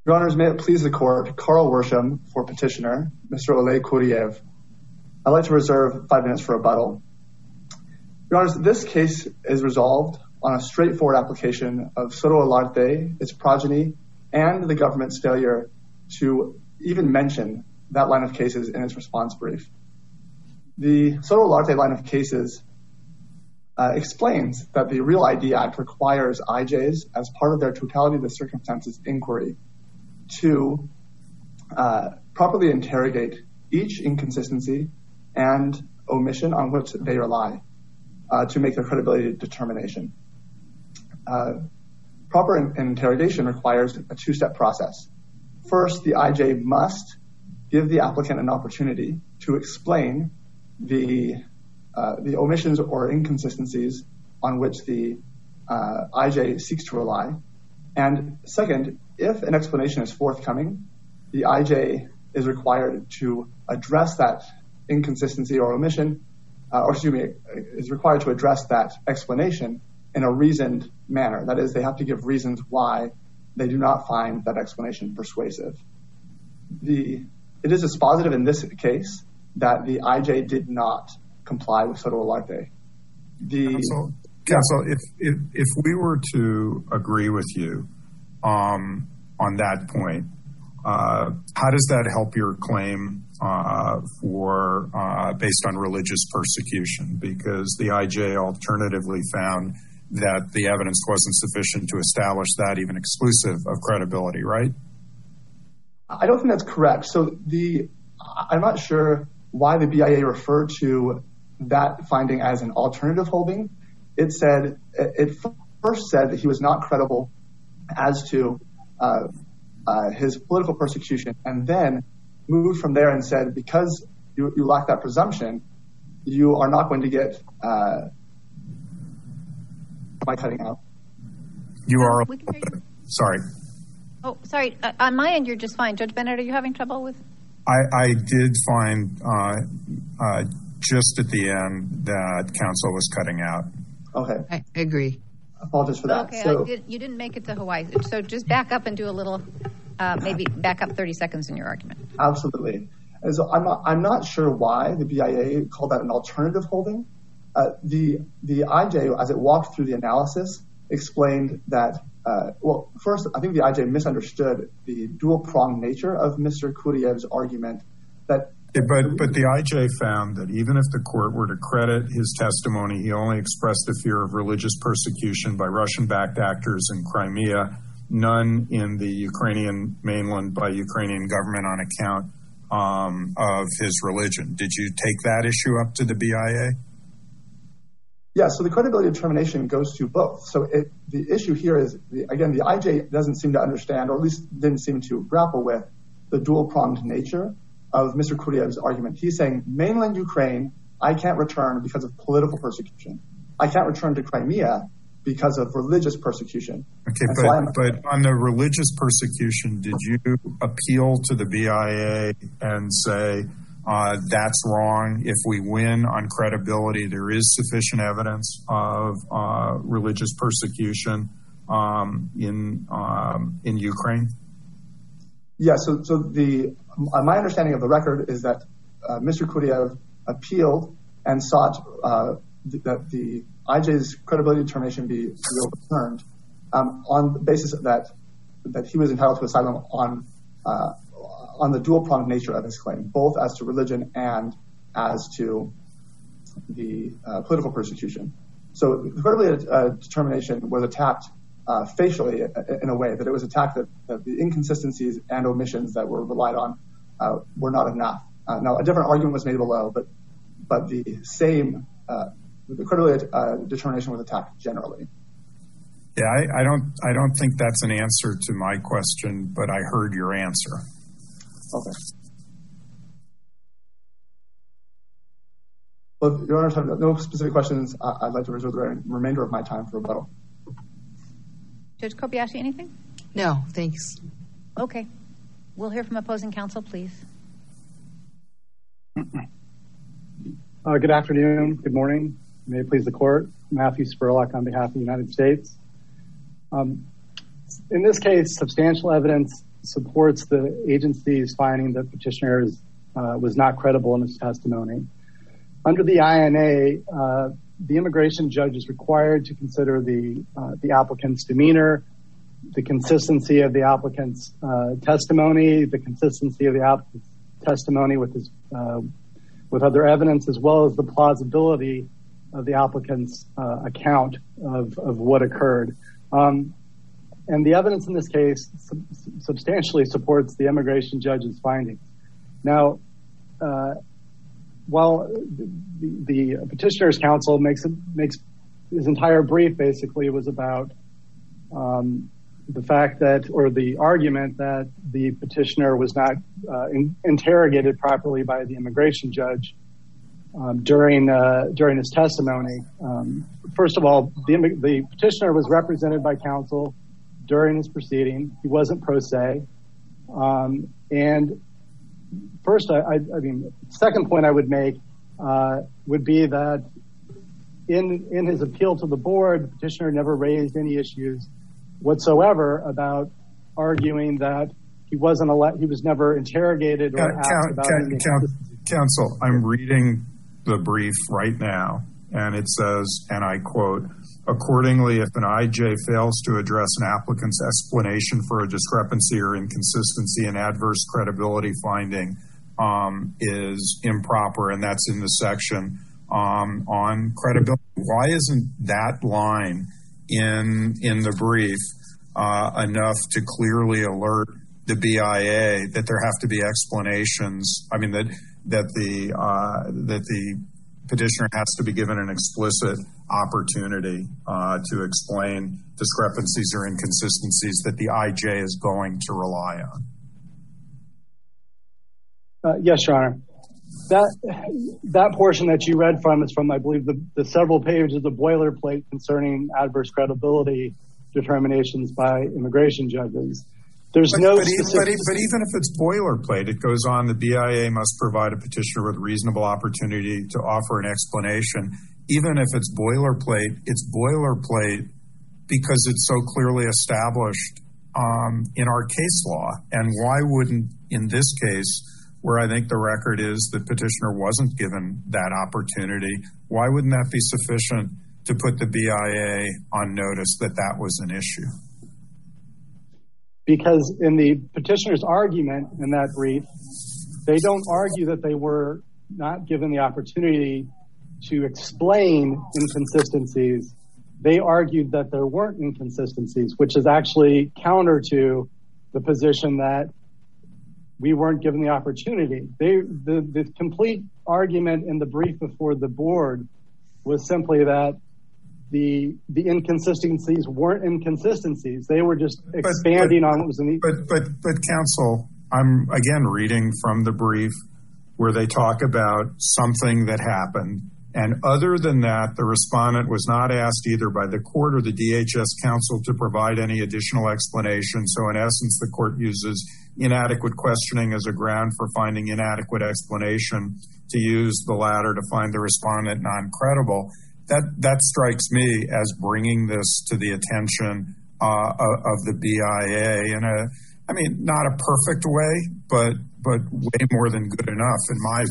Your Honors, may it please the Court, Carl Worsham for petitioner, Mr. Oleh Kuriev. I'd like to reserve 5 minutes for rebuttal. Your Honors, this case is resolved on a straightforward application of Soto Olarte, its progeny, and the government's failure to even mention that line of cases in its response brief. The Soto Olarte line of cases explains that the Real ID Act requires IJs, as part of their totality of the circumstances inquiry, to properly interrogate each inconsistency and omission on which they rely to make their credibility determination. Proper interrogation requires a two-step process. First, the IJ must give the applicant an opportunity to explain the omissions or inconsistencies on which the IJ seeks to rely. And second, if an explanation is forthcoming, the IJ is required to address that inconsistency or omission, is required to address that explanation in a reasoned manner. That is, they have to give reasons why they do not find that explanation persuasive. It is dispositive in this case that the IJ did not comply with Soto Olarte. Counsel, if we were to agree with you on that point, how does that help your claim for based on religious persecution? Because the IJ alternatively found that the evidence wasn't sufficient to establish that, even exclusive of credibility, right? I don't think that's correct. So I'm not sure why the BIA referred to that finding as an alternative holding. It first said that he was not credible as to his political persecution, and then moved from there and said, because you lack that presumption, you are not going to get by cutting out. You are sorry. Oh, sorry. On my end, you're just fine. Judge Bennett, are you having trouble with? I did find just at the end that counsel was cutting out. Okay. I agree. Apologies for that. Okay, you didn't make it to Hawaii. So just back up and do a little, maybe back up 30 seconds in your argument. Absolutely. And so I'm not sure why the BIA called that an alternative holding. The IJ, as it walked through the analysis, explained that, first, I think the IJ misunderstood the dual-pronged nature of Mr. Kuriev's argument. But the IJ found that even if the court were to credit his testimony, he only expressed a fear of religious persecution by Russian-backed actors in Crimea, none in the Ukrainian mainland by Ukrainian government on account of his religion. Did you take that issue up to the BIA? Yeah, so the credibility determination goes to both. So the issue here is, again, the IJ doesn't seem to understand, or at least didn't seem to grapple with, the dual-pronged nature of Mr. Kuriev's argument. He's saying, mainland Ukraine, I can't return because of political persecution. I can't return to Crimea because of religious persecution. Okay, but on the religious persecution, did you appeal to the BIA and say, that's wrong? If we win on credibility, there is sufficient evidence of religious persecution in Ukraine? Yeah, so my understanding of the record is that Mr. Kuriev appealed and sought that the IJ's credibility determination be overturned on the basis that he was entitled to asylum on the dual-pronged nature of his claim, both as to religion and as to the political persecution. So the credibility determination was attacked facially in a way that it was attacked that the inconsistencies and omissions that were relied on were not enough. Now, a different argument was made below, but the same the credibility determination was attacked generally. Yeah, I don't think that's an answer to my question, but I heard your answer. Okay. Well, if Your Honor, no specific questions. I'd like to reserve the remainder of my time for rebuttal. Judge Kobayashi, anything? No, thanks. Okay. We'll hear from opposing counsel, please. Good afternoon. Good morning. May it please the court. Matthew Spurlock on behalf of the United States. In this case, substantial evidence supports the agency's finding that petitioner was not credible in his testimony. Under the INA, the immigration judge is required to consider the applicant's demeanor, the consistency of the applicant's testimony, the consistency of the applicant's testimony with other evidence, as well as the plausibility of the applicant's account of what occurred. And the evidence in this case substantially supports the immigration judge's findings. Now, while the petitioner's counsel makes his entire brief basically was about the fact that, or the argument that the petitioner was not interrogated properly by the immigration judge during his testimony. First of all, the petitioner was represented by counsel during his proceeding. He wasn't pro se. And first, second point I would make would be that in his appeal to the board, the petitioner never raised any issues whatsoever about arguing that he was never interrogated or asked about any Counsel, I'm reading the brief right now, and it says, and I quote, "Accordingly, if an IJ fails to address an applicant's explanation for a discrepancy or inconsistency, an adverse credibility finding is improper," and that's in the section on credibility. Why isn't that line in the brief enough to clearly alert the BIA that there have to be explanations? I mean, that the petitioner has to be given an explicit opportunity to explain discrepancies or inconsistencies that the IJ is going to rely on. Yes, Your Honor. That portion that you read from is from, I believe, the several pages of the boilerplate concerning adverse credibility determinations by immigration judges. There's but even if it's boilerplate, it goes on, the BIA must provide a petitioner with reasonable opportunity to offer an explanation. Even if it's boilerplate because it's so clearly established in our case law. And why wouldn't, in this case, where I think the record is the petitioner wasn't given that opportunity, why wouldn't that be sufficient to put the BIA on notice that that was an issue? Because in the petitioner's argument in that brief, they don't argue that they were not given the opportunity to explain inconsistencies. They argued that there weren't inconsistencies, which is actually counter to the position that we weren't given the opportunity. The complete argument in the brief before the board was simply that the inconsistencies weren't inconsistencies. They were just expanding on what was in the... But counsel, I'm again reading from the brief where they talk about something that happened. And other than that, the respondent was not asked either by the court or the DHS counsel to provide any additional explanation. So in essence, the court uses inadequate questioning as a ground for finding inadequate explanation to use the latter to find the respondent non-credible. That strikes me as bringing this to the attention of the BIA in not a perfect way, but way more than good enough in my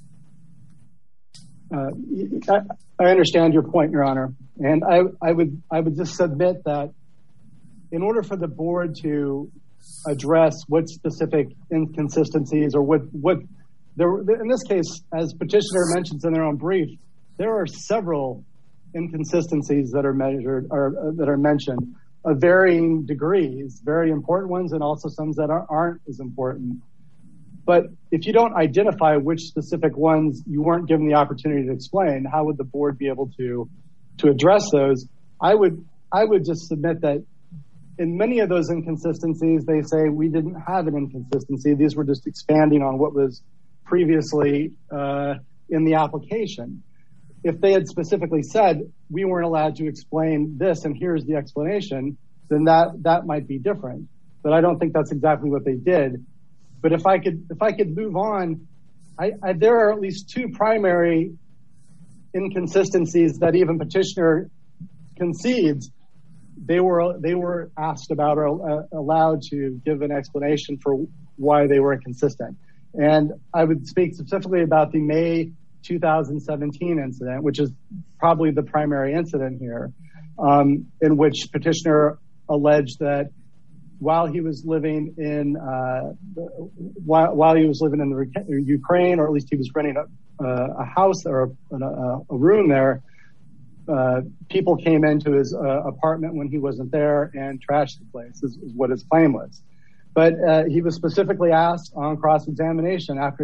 view. I understand your point, Your Honor. And I would just submit that in order for the board to address what specific inconsistencies or what there, in this case, as petitioner mentions in their own brief, there are several inconsistencies that are measured or that are mentioned of varying degrees, very important ones, and also some that aren't as important. But if you don't identify which specific ones you weren't given the opportunity to explain, how would the board be able to address those? I would just submit that in many of those inconsistencies, they say we didn't have an inconsistency. These were just expanding on what was previously in the application. If they had specifically said we weren't allowed to explain this and here's the explanation, then that might be different. But I don't think that's exactly what they did. But if I could move on, there are at least two primary inconsistencies that even petitioner concedes they were asked about or allowed to give an explanation for why they were inconsistent. And I would speak specifically about the May 2017 incident, which is probably the primary incident here, in which petitioner alleged that while he was living in the Ukraine, or at least he was renting a house or a room there, people came into his apartment when he wasn't there and trashed the place, is what his claim was. But he was specifically asked on cross-examination after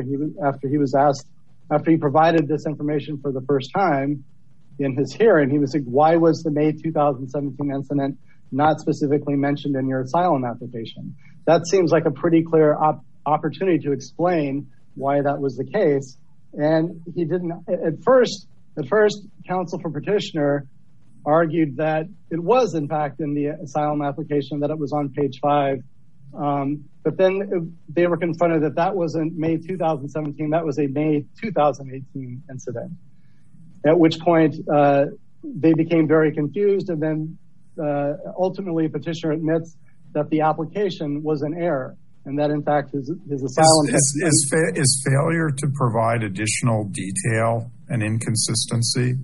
he provided this information for the first time in his hearing. He was like, why was the May 2017 incident not specifically mentioned in your asylum application? That seems like a pretty clear opportunity to explain why that was the case. And he didn't. At first, counsel for petitioner argued that it was in fact in the asylum application, that it was on page 5. But then they were confronted that wasn't May 2017, that was a May 2018 incident. At which point they became very confused, and then ultimately petitioner admits that the application was an error, and that in fact his asylum is failure to provide additional detail an inconsistency.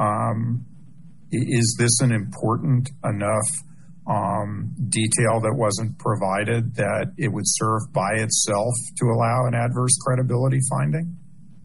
Is this an important enough detail that wasn't provided that it would serve by itself to allow an adverse credibility finding?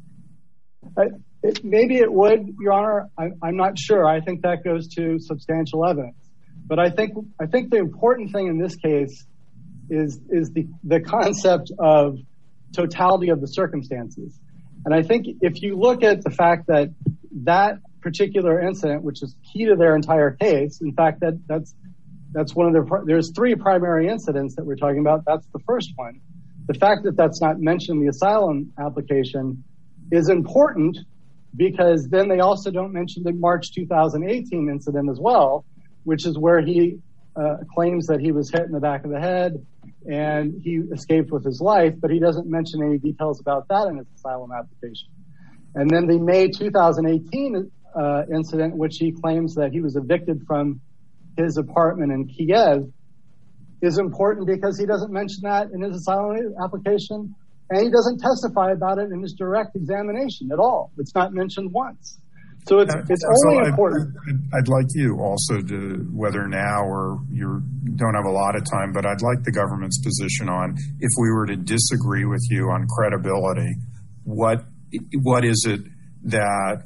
Maybe it would, Your Honor. I'm not sure. I think that goes to substantial evidence. But I think the important thing in this case is the concept of totality of the circumstances. And I think if you look at the fact that particular incident, which is key to their entire case, in fact, that's one of there's 3 primary incidents that we're talking about. That's the first one. The fact that that's not mentioned in the asylum application is important, because then they also don't mention the March 2018 incident as well, which is where he claims that he was hit in the back of the head and he escaped with his life, but he doesn't mention any details about that in his asylum application. And then the May 2018 incident, which he claims that he was evicted from his apartment in Kiev, is important because he doesn't mention that in his asylum application, and he doesn't testify about it in his direct examination at all. It's not mentioned once. So it's only important. I'd like you also to, whether now or you don't have a lot of time, but I'd like the government's position on, if we were to disagree with you on credibility, what is it that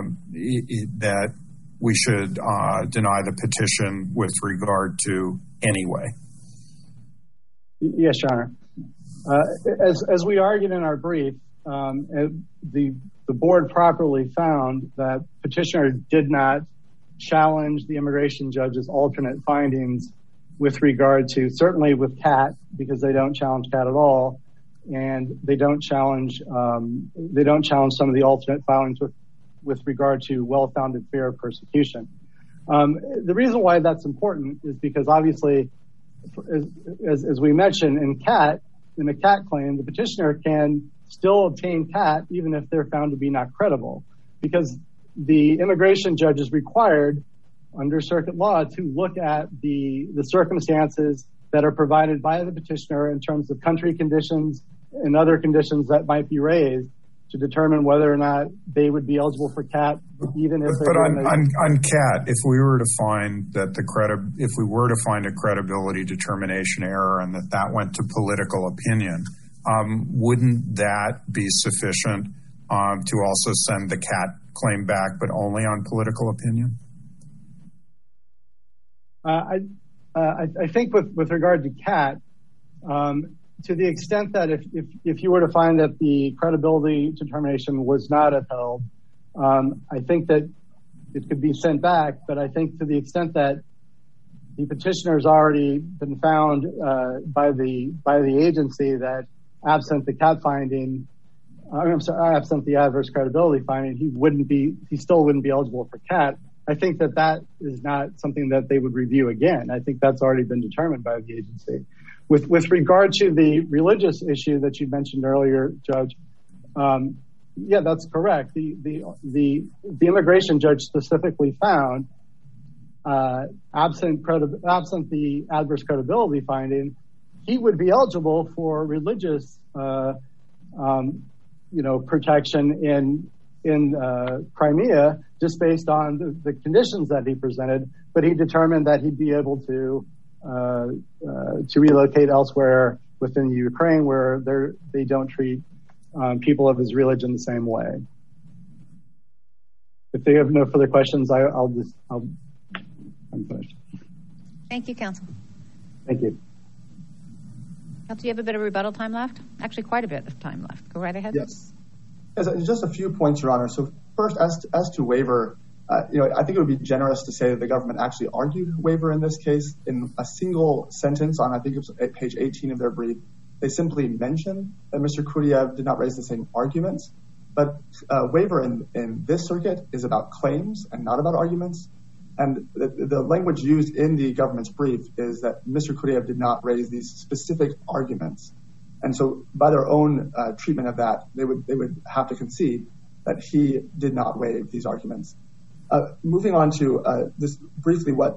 we should deny the petition with regard to anyway? Yes, Your Honor. As we argued in our brief, the board properly found that petitioner did not challenge the immigration judge's alternate findings with regard to, certainly with CAT, because they don't challenge CAT at all, and they don't challenge some of the alternate filings with regard to well-founded fear of persecution. The reason why that's important is because obviously, as we mentioned in the CAT claim, the petitioner can still obtain CAT even if they're found to be not credible, because the immigration judge is required under circuit law to look at the circumstances that are provided by the petitioner in terms of country conditions and other conditions that might be raised to determine whether or not they would be eligible for CAT, even if But on CAT, if we were to find a credibility determination error and that went to political opinion, wouldn't that be sufficient to also send the CAT claim back, but only on political opinion? I think with regard to CAT, to the extent that if you were to find that the credibility determination was not upheld, I think that it could be sent back. But I think to the extent that the petitioner has already been found by the agency that absent the CAT finding, absent the adverse credibility finding, he still wouldn't be eligible for CAT. I think that is not something that they would review again. I think that's already been determined by the agency. With regard to the religious issue that you mentioned earlier, Judge, yeah, that's correct. The immigration judge specifically found absent the adverse credibility finding, he would be eligible for religious, protection in Crimea, just based on the conditions that he presented. But he determined that he'd be able to relocate elsewhere within Ukraine, where they don't treat people of his religion the same way. If they have no further questions, I'm finished. Thank you, counsel. Thank you. Counsel, you have a bit of rebuttal time left? Actually, quite a bit of time left. Go right ahead. Yes. Just a few points, Your Honor. So first, as to waiver, I think it would be generous to say that the government actually argued waiver in this case in a single sentence on, I think it was at page 18 of their brief. They simply mentioned that Mr. Kuriev did not raise the same arguments. But waiver in this circuit is about claims and not about arguments. And the language used in the government's brief is that Mr. Kuriev did not raise these specific arguments. And so by their own treatment of that, they would have to concede that he did not waive these arguments. Moving on to this briefly, what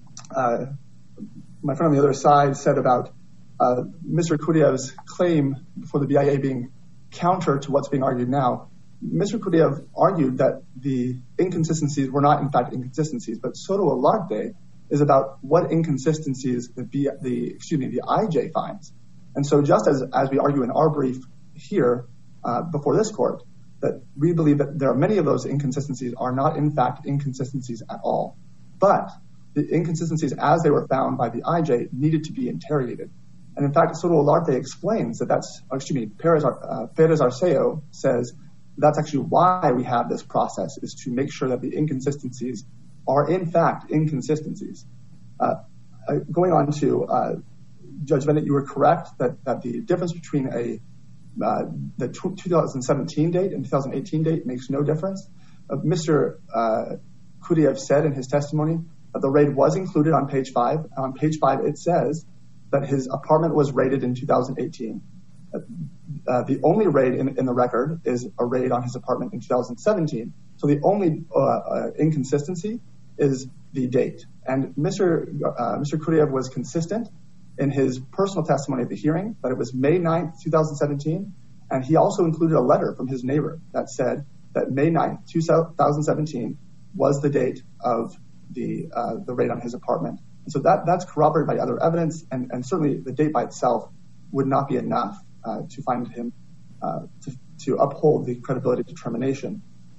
my friend on the other side said about Mr. Kuriev's claim before the BIA being counter to what's being argued now. Mr. Kuriev argued that the inconsistencies were not in fact inconsistencies, but Soto Olarte is about what inconsistencies the IJ finds. And so just as we argue in our brief here before this court, that we believe that there are many of those inconsistencies are not in fact inconsistencies at all. But the inconsistencies as they were found by the IJ needed to be interrogated. And in fact, Soto Olarte explains that Perez Arceo says that's actually why we have this process, is to make sure that the inconsistencies are in fact inconsistencies. Going on to Judge Bennett, you were correct that the difference between the 2017 date and 2018 date makes no difference. Mr. Kuriev said in his testimony that the raid was included on page 5. On page 5, it says that his apartment was raided in 2018. The only raid in the record is a raid on his apartment in 2017. So the only inconsistency is the date. And Mr. Kuriev was consistent in his personal testimony at the hearing that it was May 9th, 2017. And he also included a letter from his neighbor that said that May 9th, 2017 was the date of the raid on his apartment. And so that's corroborated by other evidence, and certainly the date by itself would not be enough to find him to uphold the credibility determination.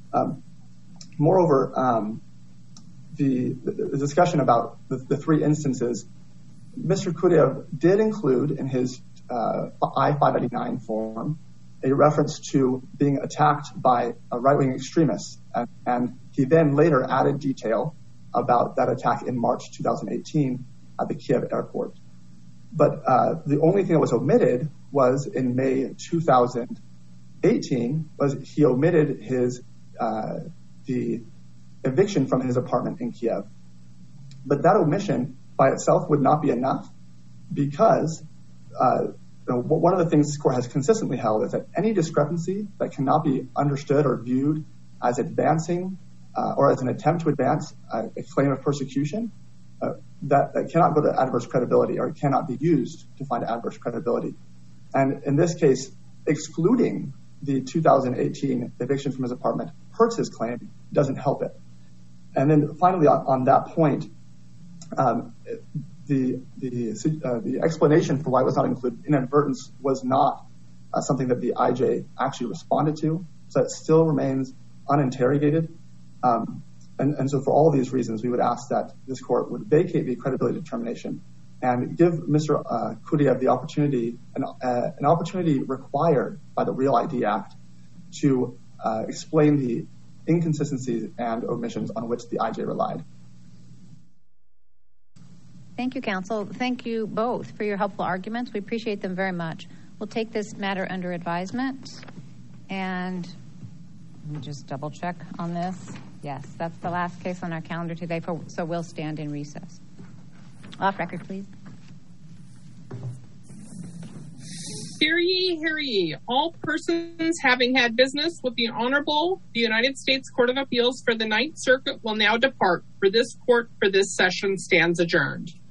Moreover, the discussion about the three instances, Mr. Kuriev did include in his I-589 form a reference to being attacked by a right-wing extremist, and he then later added detail about that attack in March 2018 at the Kiev airport. But the only thing that was omitted was in May 2018 was he omitted the eviction from his apartment in Kiev. But that omission by itself would not be enough, because one of the things this court has consistently held is that any discrepancy that cannot be understood or viewed as advancing or as an attempt to advance a claim of persecution, that cannot go to adverse credibility or cannot be used to find adverse credibility. And in this case, excluding the 2018 eviction from his apartment hurts his claim, doesn't help it. And then finally, on that point, the explanation for why it was not included, inadvertence, was not something that the IJ actually responded to. So it still remains uninterrogated. And so for all of these reasons, we would ask that this court would vacate the credibility determination and give Mr. Kuriev the opportunity, an opportunity required by the Real ID Act to explain the inconsistencies and omissions on which the IJ relied. Thank you, counsel. Thank you both for your helpful arguments. We appreciate them very much. We'll take this matter under advisement. And let me just double check on this. Yes, that's the last case on our calendar today, so we'll stand in recess. Off record, please. Hear ye, hear ye. All persons having had business with the Honorable the United States Court of Appeals for the Ninth Circuit will now depart, for this court for this session stands adjourned.